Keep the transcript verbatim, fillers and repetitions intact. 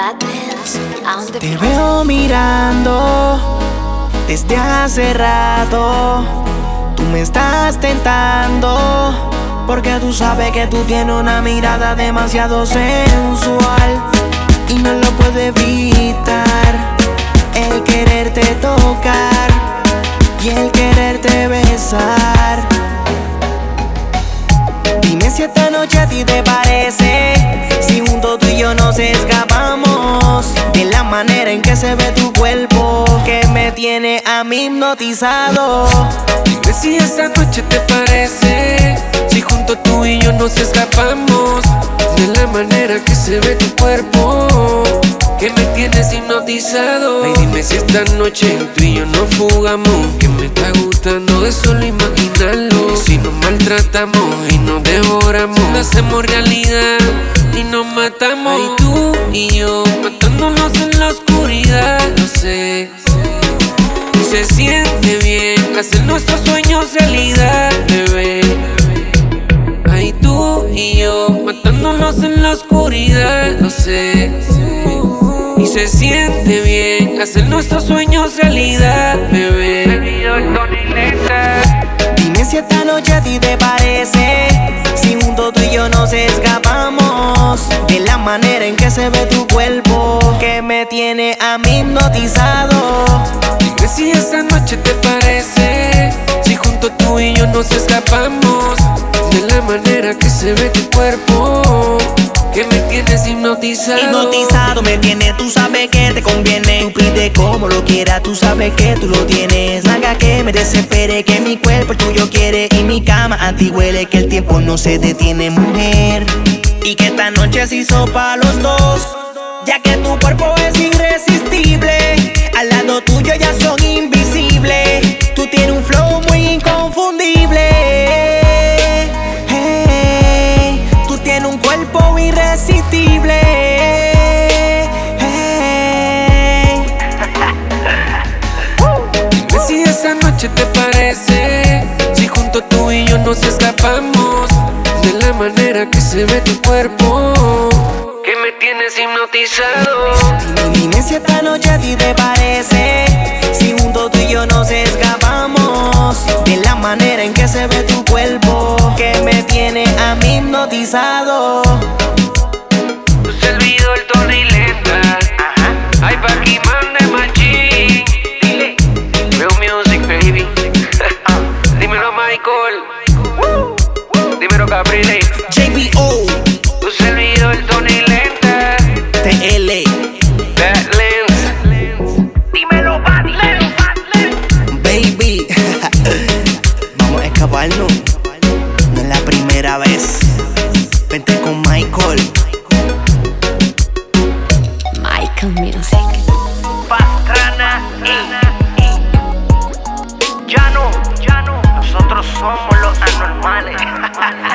Badlands on the Te veo mirando desde hace rato. Tú me estás tentando porque tú sabes que tú tienes una mirada demasiado sensual y no lo puedes evitar. El quererte tocar y el quererte besar. Dime si esta noche a ti te parece, si juntos tú y yo nos escapamos de la manera en que se ve tu cuerpo, que me tiene a mí hipnotizado. Dime si esta noche te parece, si juntos tú y yo nos escapamos de la manera que se ve tu cuerpo, que me tienes hipnotizado. Ay, dime si esta noche tú y yo nos fugamos, que me está gustando de solo imaginarlo. Y si nos maltratamos y nos devoramos, lo hacemos realidad y nos matamos. Ay, tú y yo matándonos en la oscuridad, no sé. Y se siente bien hacer nuestros sueños realidad, bebé. Ay, tú y yo matándonos en la oscuridad, no sé. Y se siente bien hacer nuestros sueños realidad, bebé. Dime si esta noche a ti te parece, si juntos tú y yo nos escapamos de la manera en que se ve tu cuerpo, que me tiene a mí hipnotizado. Dime si esta noche te parece, si juntos tú y yo nos escapamos de la manera que se ve tu cuerpo, que me tienes hipnotizado. Hipnotizado me tiene, tú sabes que te conviene. Tú pide como lo quieras, tú sabes que tú lo tienes. Haga que me desespere, que mi cuerpo el tuyo quiere y mi cama a ti huele, que el tiempo no se detiene, mujer. Y que esta noche se hizo pa' los dos, ya que tu cuerpo es irresistible. Al lado tuyo ya son invisibles. Tú tienes un flow muy inconfundible. Hey, tú tienes un cuerpo irresistible. Hey. Dime si esa noche te parece, si juntos tú y yo nos escapamos de la manera que se ve tu cuerpo, que me tienes hipnotizado. Dime si esta noche a ti te parece, si juntos tú y yo nos escapamos de la manera en que se ve tu cuerpo, que me tiene a mí hipnotizado. Tu servidor Tony Lenta, hay Pac-Man de Machín. Dile, Real Music, baby. Dímelo, Michael. Dímelo, Gabriel. J B O, Tu servidor Tony Lenta, T L, Badlands. Dímelo, Badlands. baby. Vamos a escaparnos, no es la primera vez. Vente con Michael. Michael Music. Pastrana y ya no, ya no, nosotros somos los anormales.